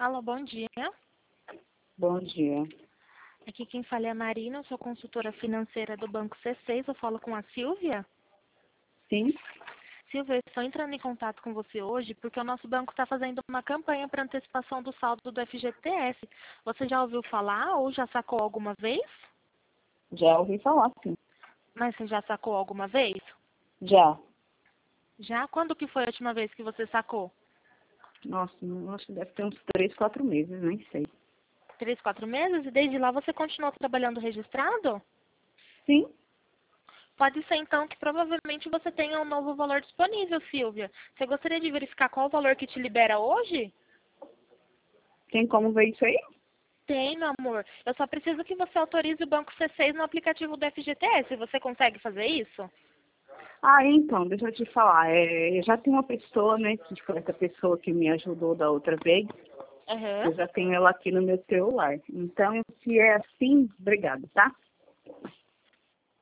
Alô, bom dia. Bom dia. Aqui quem fala é a Marina, eu sou consultora financeira do Banco C6, eu falo com a Silvia. Sim? Silvia, eu estou entrando em contato com você hoje porque o nosso banco está fazendo uma campanha para antecipação do saldo do FGTS. Você já ouviu falar ou já sacou alguma vez? Já ouvi falar, sim. Mas você já sacou alguma vez? Já. Já? Quando que foi a última vez que você sacou? Nossa, eu acho que deve ter uns 3, 4 meses, nem sei. 3, 4 meses? E desde lá você continuou trabalhando registrado? Sim? Pode ser então que provavelmente você tenha um novo valor disponível, Silvia. Você gostaria de verificar qual o valor que te libera hoje? Tem como ver isso aí? Tem, meu amor. Eu só preciso que você autorize o Banco C6 no aplicativo do FGTS. Você consegue fazer isso? Ah, então, deixa eu te falar. Eu já tenho uma pessoa, né, que foi essa pessoa que me ajudou da outra vez. Aham. Eu já tenho ela aqui no meu celular. Então, se é assim, obrigado, tá?